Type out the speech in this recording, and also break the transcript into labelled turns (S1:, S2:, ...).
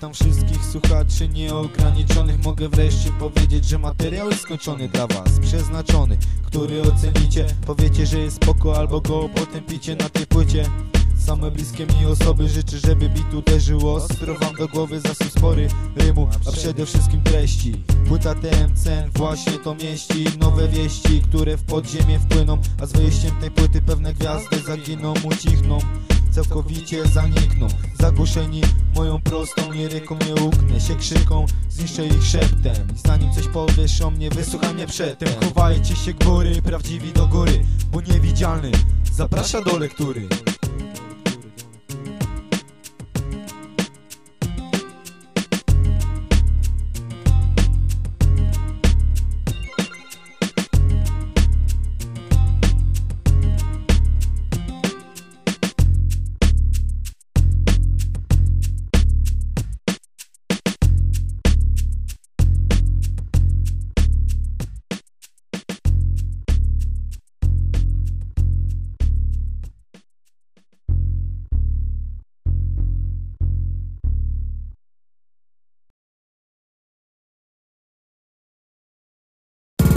S1: Witam wszystkich słuchaczy nieograniczonych. Mogę wreszcie powiedzieć, że materiał jest skończony dla was, przeznaczony, który ocenicie. Powiecie, że jest spoko, albo go potępicie na tej płycie. Same bliskie mi osoby życzę, żeby beat uderzył ostro wam do głowy. Zasób spory rymu, a przede wszystkim treści. Płyta TMC właśnie to mieści. Nowe wieści, które w podziemie wpłyną, a z wyjściem tej płyty pewne gwiazdy zaginą, ucichną, całkowicie zanikną. Zagłuszeni moją prostą liryką, nie uknę się krzyką, zniszczę ich szeptem. I zanim coś powiesz o mnie, wysłuchaj mnie przedtem. Chowajcie się góry, prawdziwi do góry, bo niewidzialny zaprasza do lektury.